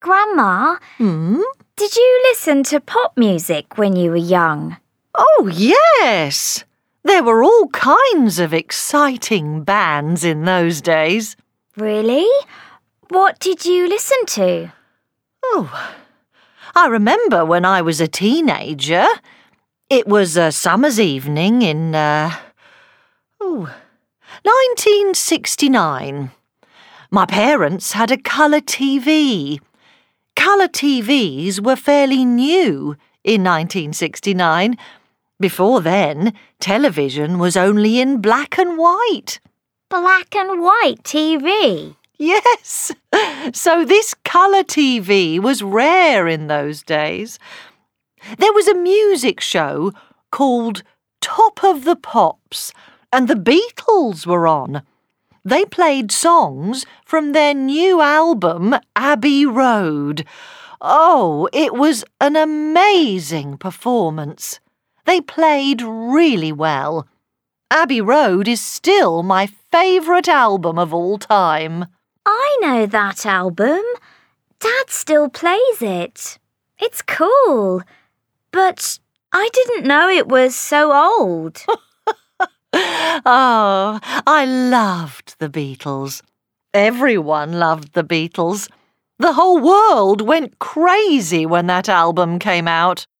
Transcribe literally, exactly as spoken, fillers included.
Grandma, Hmm? did you listen to pop music when you were young? Oh, yes. There were all kinds of exciting bands in those days. Really? What did you listen to? Oh, I remember when I was a teenager. It was a summer's evening in, uh, oh, nineteen sixty-nine. My parents had a colour T V. Colour T Vs were fairly new in nineteen sixty-nine. Before then, television was only in black and white. Black and white T V? Yes, so this colour T V was rare in those days. There was a music show called Top of the Pops, and the Beatles were on. They played songs from their new album, Abbey Road. Oh, it was an amazing performance. They played really well. Abbey Road is still my favourite album of all time. I know that album. Dad still plays it. It's cool. But I didn't know it was so old. Oh, I loved the Beatles. Everyone loved the Beatles. The whole world went crazy when that album came out.